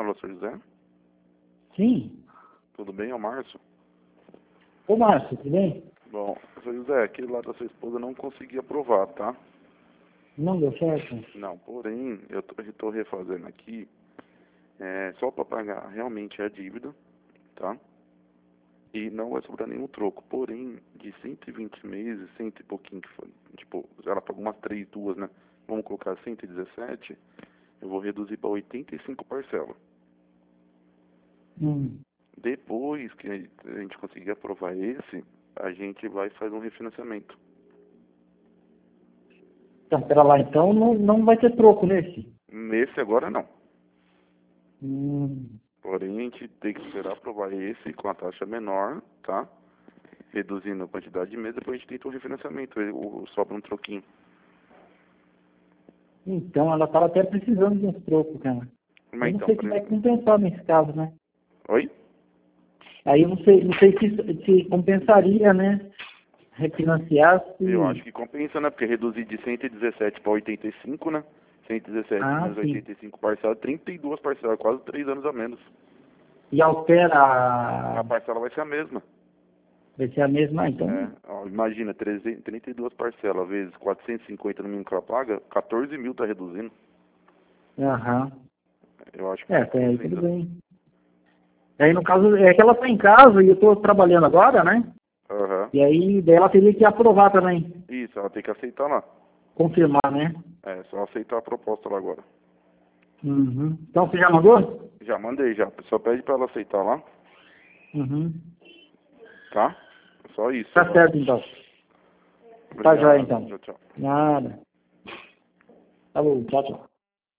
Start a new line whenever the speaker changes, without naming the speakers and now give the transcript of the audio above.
Alô, Sr. José?
Sim.
Tudo bem? É o Márcio?
Ô, Márcio, tudo bem?
Bom, Sr. José, aquele lá da sua esposa não consegui aprovar, tá?
Não deu certo?
Não, porém, eu estou refazendo aqui, só para pagar realmente a dívida, tá? E não vai sobrar nenhum troco. Porém, de 120 meses, cento e pouquinho que foi, tipo, ela pagou umas 2, né? Vamos colocar 117, eu vou reduzir para 85 parcelas. Depois que a gente conseguir aprovar esse, a gente vai fazer um refinanciamento.
Então, pera lá, então não vai ter troco nesse?
Nesse agora não.
Hum.
Porém, a gente tem que esperar aprovar esse com a taxa menor, tá? Reduzindo a quantidade de meses, depois a gente tenta o refinanciamento, sobra um troquinho.
Então, ela estava até precisando de uns trocos, cara.
Mas
Eu não
então,
sei se vai compensar nesse caso, né?
Oi?
Aí eu não sei se compensaria, né? Refinanciar se...
Eu acho que compensa, né? Porque reduzir de 117 para 85, né? 117 menos
sim.
85 parcelas, 32 parcelas, quase 3 anos a menos.
E altera
A parcela vai ser a mesma.
vai ser a mesma, então...
Ó, imagina, 32 parcelas vezes 450 no mínimo que ela paga, 14 mil tá reduzindo.
Aham.
Eu acho que
Até aí
compensa
tudo
ainda.
bem. Aí, no caso, é que ela está em casa e eu estou trabalhando agora, né?
Aham.
E aí, daí ela teria que aprovar também.
Isso, ela tem que aceitar lá.
Confirmar, né?
Só aceitar a proposta lá agora.
Uhum. Então, você já mandou?
Já mandei, já. Só pede pra ela aceitar lá,
Uhum.
tá? Só isso
Tá
agora.
certo, então. Tá
Obrigado.
jóia, então.
Tchau, tchau.
Nada. Falou, tchau, tchau.